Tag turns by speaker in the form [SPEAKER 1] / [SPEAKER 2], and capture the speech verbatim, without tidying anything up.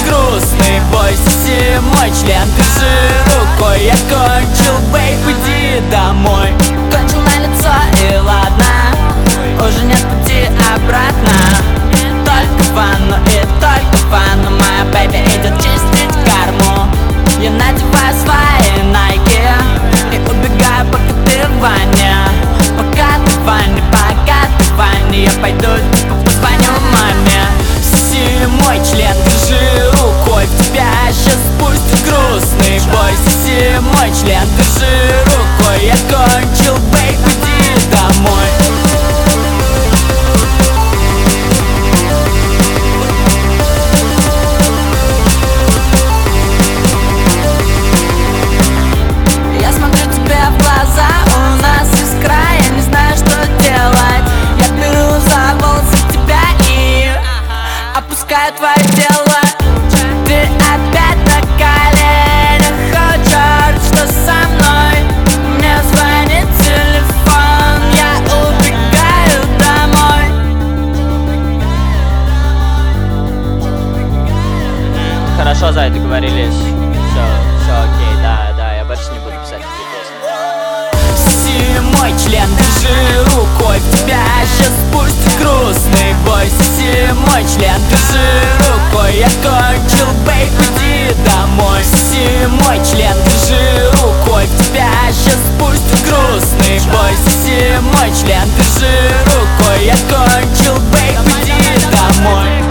[SPEAKER 1] грустный, бойся, мой член, держи рукой. Я кончил, бейб, иди домой. Кончил на лицо и ладно, уже нет пути обратно. Только в ванну и только в ванну моя бэйби идет чистить карму. Я надеваю свои найки и убегаю, пока ты в ванне. Пока ты в ванне, пока ты в ванне, я пойду типа позвоню маме. Си, мой член, держи рукой, в тебя сейчас спустит грустный бой. Си, мой член, держи рукой. Я кончил, бейб, иди домой. Я смотрю тебе в глаза, у нас искра, я не знаю, что делать. Я беру за волосы тебя и опускаю твое тело. Ты опять на коленях, хочешь, что со мной? Мне звонит телефон, я убегаю домой.
[SPEAKER 2] Хорошо, Зай, договорились. Все, все окей, да, да, я больше не буду писать такие песни.
[SPEAKER 1] Си, мой член, держи рукой, в тебя сейчас спустит грустный бой. Си, мой член, держи рукой. Я кончил, бейб, иди домой. Си, мой член, держи рукой, в тебя сейчас спустит грустный бой. Си, мой член, держи рукой. Я кончил, бейб, иди домой.